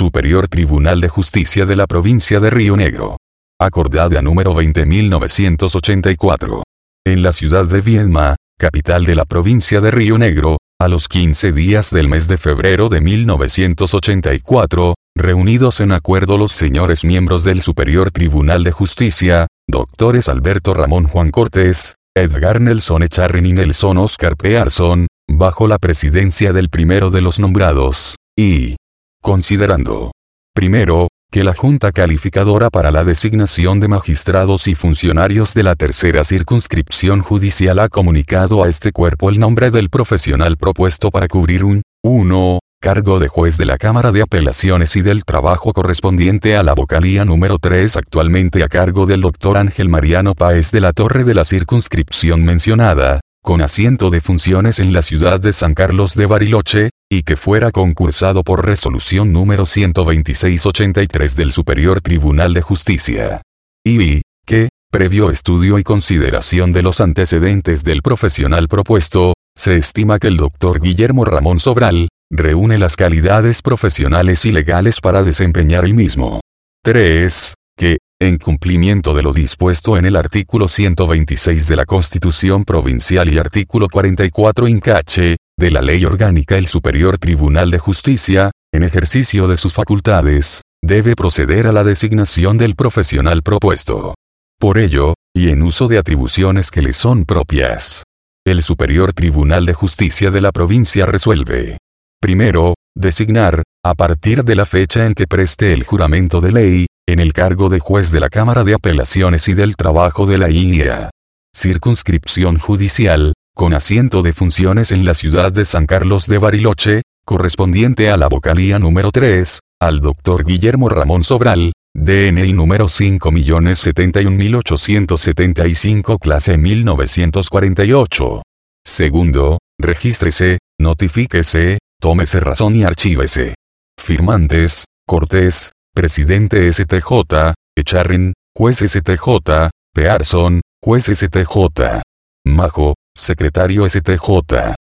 Superior Tribunal de Justicia de la Provincia de Río Negro. Acordada número 20.984. En la ciudad de Viedma, capital de la provincia de Río Negro, a los 15 días del mes de febrero de 1984, reunidos en acuerdo los señores miembros del Superior Tribunal de Justicia, doctores Alberto Ramón Juan Cortés, Edgar Nelson Echarren y Nelson Oscar Pearson, bajo la presidencia del primero de los nombrados, y considerando, primero, que la Junta Calificadora para la designación de magistrados y funcionarios de la tercera circunscripción judicial ha comunicado a este cuerpo el nombre del profesional propuesto para cubrir un 1. Cargo de juez de la Cámara de Apelaciones y del Trabajo correspondiente a la vocalía número 3, actualmente a cargo del doctor Ángel Mariano Páez de la Torre de la circunscripción mencionada, con asiento de funciones en la ciudad de San Carlos de Bariloche, y que fuera concursado por resolución número 12683 del Superior Tribunal de Justicia. Y que, previo estudio y consideración de los antecedentes del profesional propuesto, se estima que el doctor Guillermo Ramón Sobral reúne las calidades profesionales y legales para desempeñar el mismo. 3. Que, en cumplimiento de lo dispuesto en el artículo 126 de la Constitución Provincial y artículo 44 incache, de la Ley Orgánica, el Superior Tribunal de Justicia, en ejercicio de sus facultades, debe proceder a la designación del profesional propuesto. Por ello, y en uso de atribuciones que le son propias, el Superior Tribunal de Justicia de la provincia resuelve: primero, designar, a partir de la fecha en que preste el juramento de ley, en el cargo de juez de la Cámara de Apelaciones y del Trabajo de la IA. Circunscripción judicial, con asiento de funciones en la ciudad de San Carlos de Bariloche, correspondiente a la vocalía número 3, al doctor Guillermo Ramón Sobral, DNI número 5.071.875 clase 1948. Segundo, regístrese, notifíquese, tómese razón y archívese. Firmantes: Cortés, presidente STJ, Echarren, juez STJ, Pearson, juez STJ. Majo, secretario STJ.